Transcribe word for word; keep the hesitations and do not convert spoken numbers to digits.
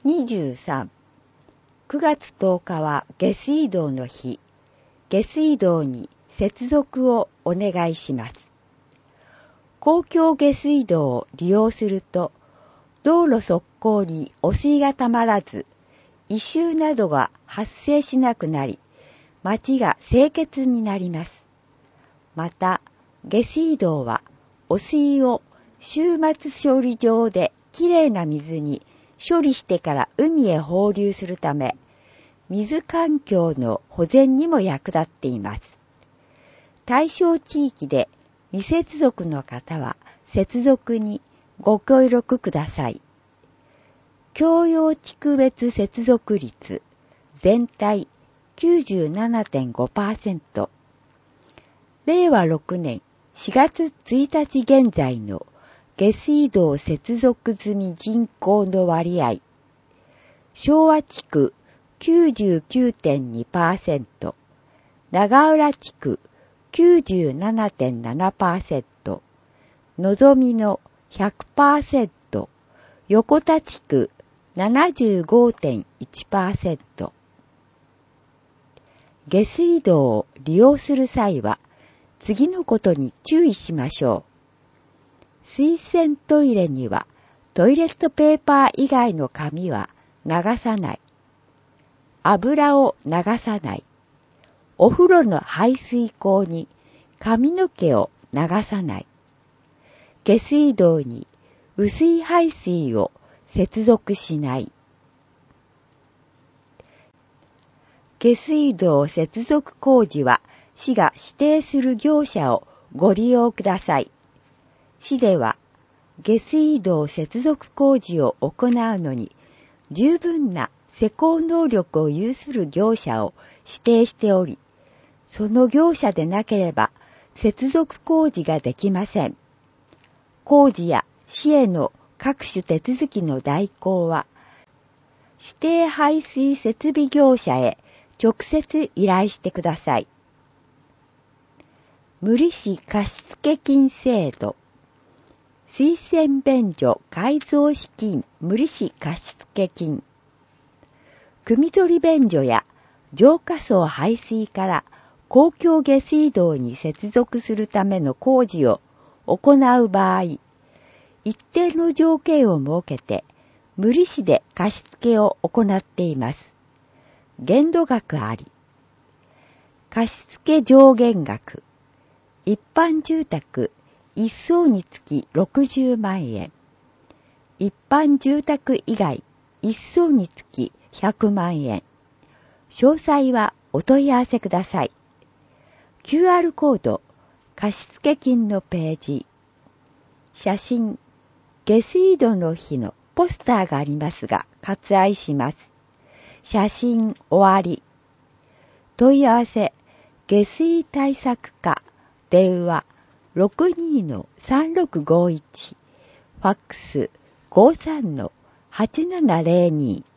にじゅうさん、くがつとおかは下水道の日。下水道に接続をお願いします。公共下水道を利用すると、道路側溝に汚水がたまらず、異臭などが発生しなくなり、町が清潔になります。また、下水道は汚水を終末処理場できれいな水に処理してから海へ放流するため、水環境の保全にも役立っています。対象地域で未接続の方は接続にご協力ください。共用地区別接続率全体 きゅうじゅうななてんごパーセント。れいわろくねんしがつついたち現在の下水道接続済み人口の割合。昭和地区 きゅうじゅうきゅうてんにパーセント、長浦地区 きゅうじゅうななてんななパーセント、のぞみの ひゃくパーセント、横田地区 ななじゅうごてんいちパーセント。下水道を利用する際は、次のことに注意しましょう。水洗トイレにはトイレットペーパー以外の紙は流さない。油を流さない。お風呂の排水口に髪の毛を流さない。下水道に雨水排水を接続しない。下水道接続工事は市が指定する業者をご利用ください。市では下水道接続工事を行うのに十分な施工能力を有する業者を指定しており、その業者でなければ接続工事ができません。工事や市への各種手続きの代行は、指定排水設備業者へ直接依頼してください。無利子貸付金制度。水洗便所改造資金無利子貸付金。汲み取り便所や浄化槽排水から公共下水道に接続するための工事を行う場合、一定の条件を設けて無利子で貸付を行っています。限度額あり。貸付上限額。一般住宅一層につきろくじゅうまんえん。一般住宅以外一層につきひゃくまんえん。詳細はお問い合わせください。キューアール コード、貸付金のページ。写真、下水道の日のポスターがありますが、割愛します。写真終わり。問い合わせ、下水対策課、電話 ろくにのさんろくごいち、ファックス ごさんのはちななぜろに。